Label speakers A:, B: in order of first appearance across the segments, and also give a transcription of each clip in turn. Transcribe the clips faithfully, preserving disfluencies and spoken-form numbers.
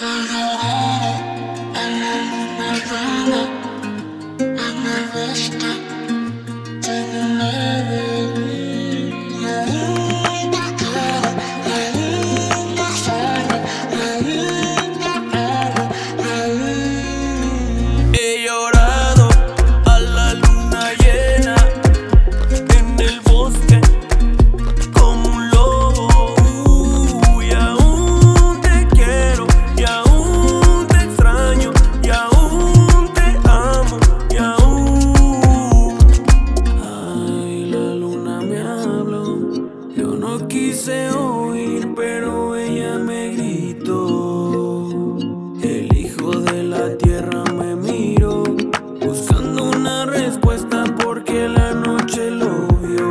A: He llorado a la luna llena en el bosque como un lobo, uh, y aún te quiero, y aún te extraño, y aún te amo, y aún. Ay, la luna me habló, yo no quise oír, pero ella me gritó. El hijo de la tierra me miró, buscando una respuesta porque la noche lo vio.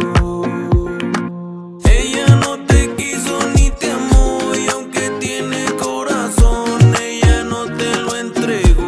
A: Ella no te quiso ni te amó, y aunque tiene corazón, ella no te lo entregó.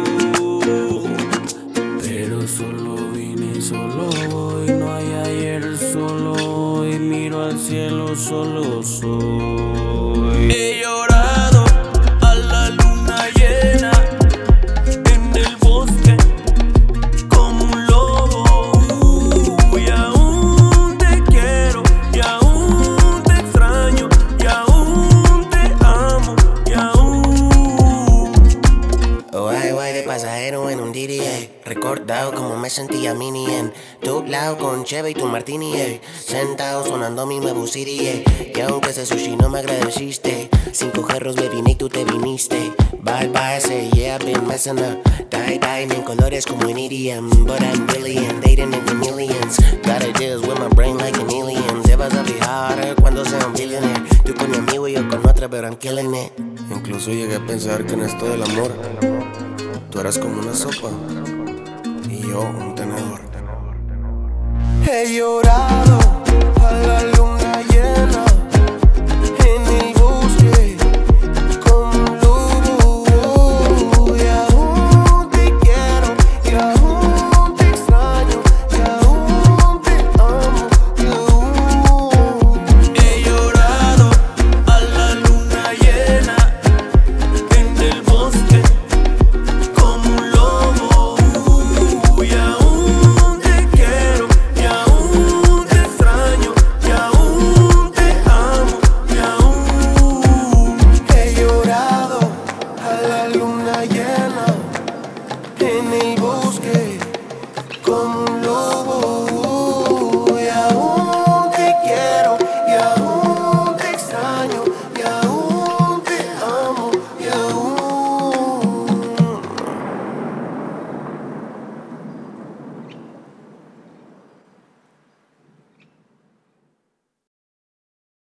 A: Pero solo vine y solo voy, no hay ayer, solo hoy, miro al cielo, solo soy. He llorado a la luna llena en el bosque como un lobo, uh, y aún te quiero, y aún te extraño, y aún te amo, y aún.
B: Guay, guay de pasajero en un D D A. Recordado como me sentía mini en tu lado con Cheve y tu martini, eh. Sentado sonando mi nuevo C D, eh. Y aunque ese sushi no me agradeciste, cinco jarros me vine y tú te viniste. Bye bye, say yeah, I've been messing up. Die, die, en colores como en E D M. But I'm billion, dating in the millions. Got ideas with my brain like an alien. Te vas a fijar cuando sea un billionaire. Tú con mi amigo y yo con otra, pero I'm killing it. Incluso llegué a pensar que en esto del amor tú eras como una sopa y yo un tenedor. He llorado a la luna llena en el bosque como un lobo, y aún te quiero, y aún te extraño, y aún te amo, y aún.
A: He llorado a la luna llena en el bosque como un lobo, uh, y aún te quiero, y aún te extraño, y aún te amo, y aún.
B: He llorado a la luna llena en el bosque como un